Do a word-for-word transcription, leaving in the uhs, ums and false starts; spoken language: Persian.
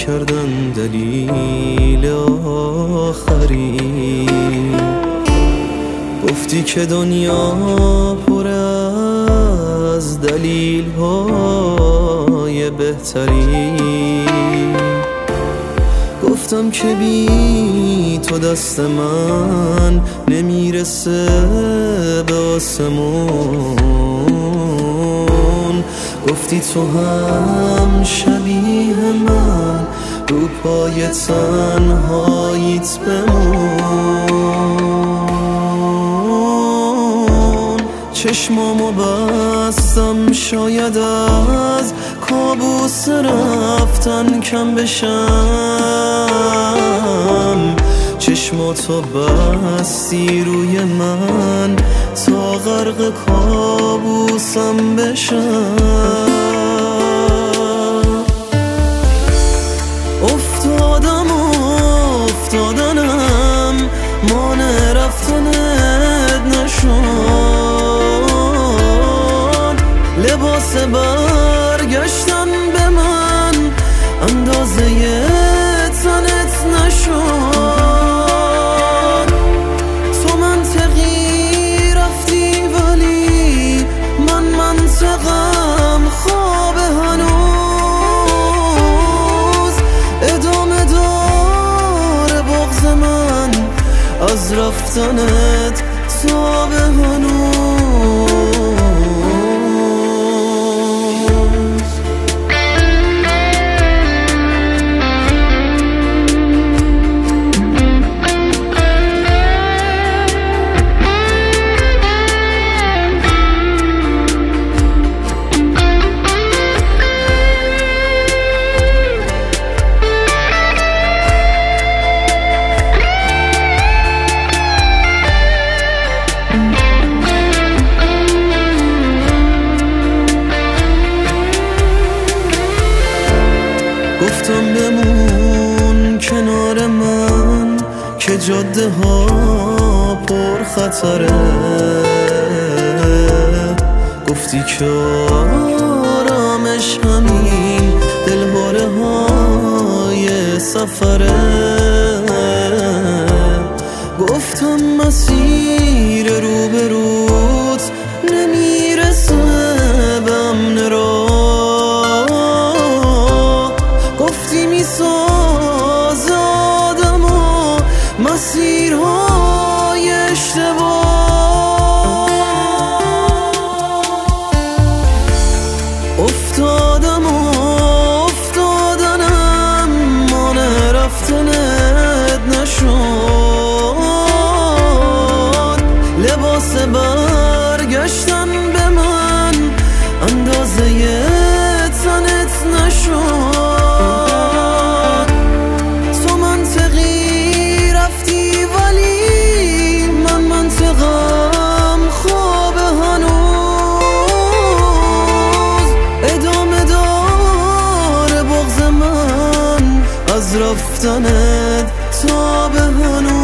کردن دلیل آخری. گفتی که دنیا پر از دلیل های بهتری. گفتم که بی تو دست من نمیرسه به آسمون. گفتی تو هم شبیه من رو پای تنهاییت بمون. چشمامو بستم شاید از کابوس رفتن کم بشم. چشماتو بستی روی من تا غرق کابوسم بشم. افتادم و افتادنم مانع رفتنت نشد. لباس برگشتن به من اندازه تنت نشد. تو منطقی رفتی ولی من منطقم خواب هنوز. ادامه داره بغض من از رفتنت تا به هنوز. گفتم بمون کنار من که جاده ها پر خطره. گفتی که آرامش همین دلهاره های سفره. گفتم مسیر رو به روت نمیرسه به امن راه. گفتی میساز آدم و مسیرهای اشتباه. افتادم و افتادنم مانع رفتنت نشد. لباس برگشتن به من اندازه تنت نشد. تو منطقی رفتی ولی من منطقم خواب هنوز. ادامه داره بغض من از رفتنت تا به هنوز.